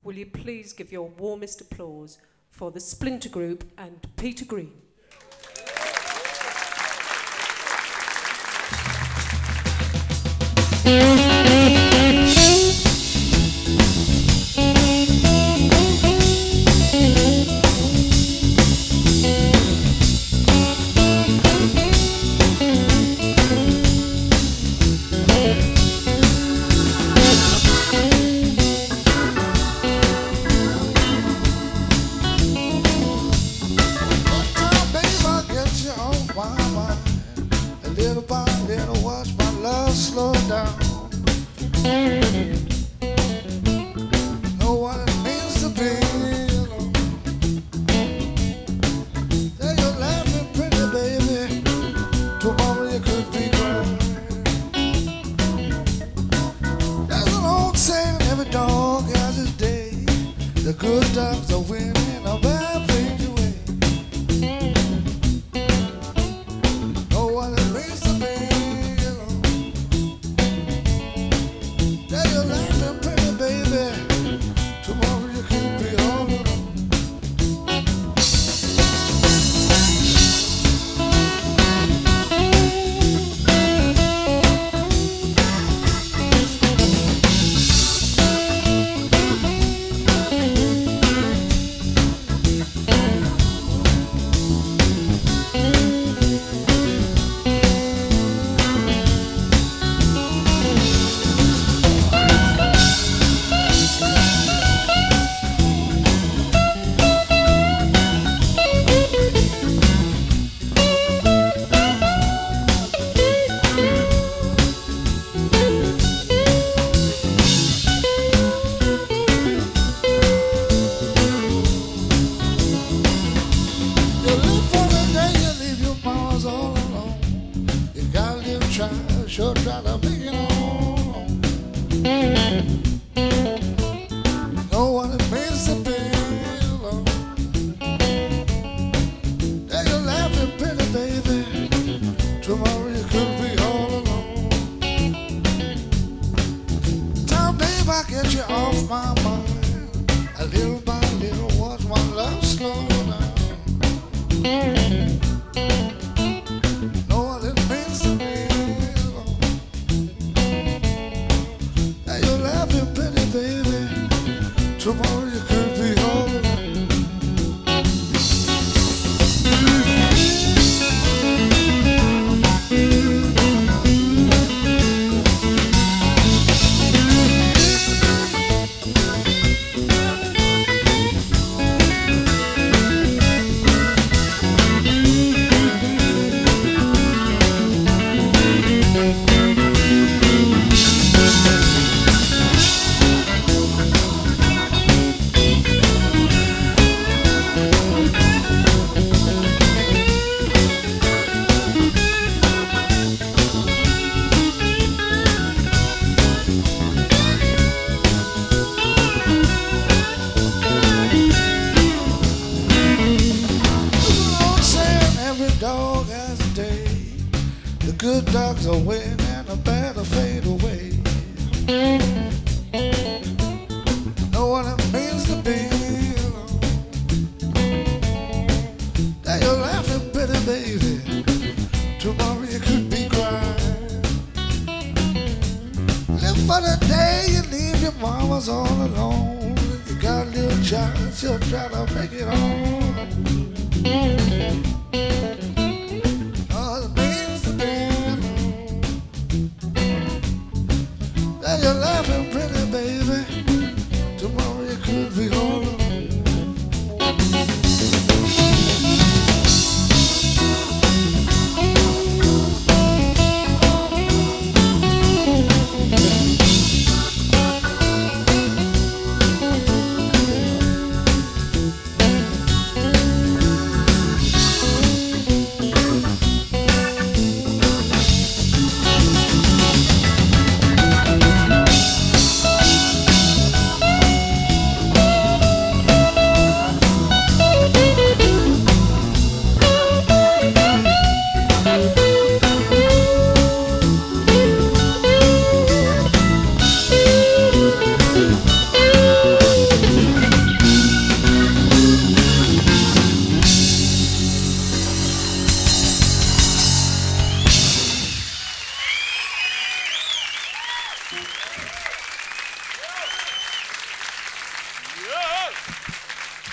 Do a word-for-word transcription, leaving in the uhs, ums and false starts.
will you please give your warmest applause for the Splinter Group and Peter Green? Little by little, watch my love slow down. Know what it means to be alone. Say you're laughing pretty, baby. Tomorrow you could be crying. There's an old saying, every dog has his day. The good dogs are winning, a bad fades away. Sure try to make it on. Know what it means to be alone. Now you're laughing pretty, baby. Tomorrow you could be all alone. Time, babe, I get you off my mind. A little by little, watch my love slow down. Know what it means to be. Baby, tomorrow you could be all alone. Dog has a day. The good dogs are winning and the bad will fade away. Know what it means to be alone. Now you're laughing pretty, baby. Tomorrow you could be crying. Live for the day you leave your mama's all alone. You got a little child, she'll try to make it on.